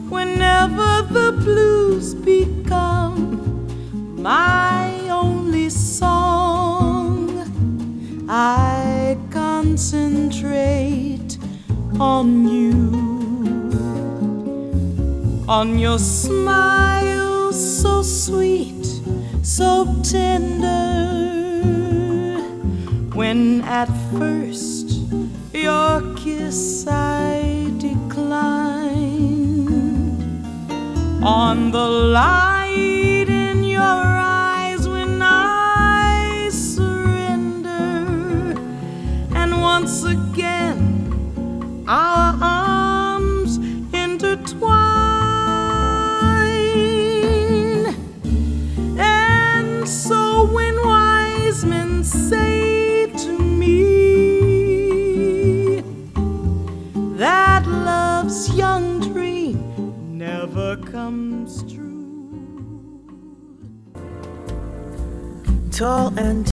whenever the blues become my only song, I concentrate on you, on your smile so sweet, so tender, when at first your kiss I declined, on the light in your eyes when I surrender, and once again our arms intertwine. And so when wise men say to me that love's young dream never comes true, Tall and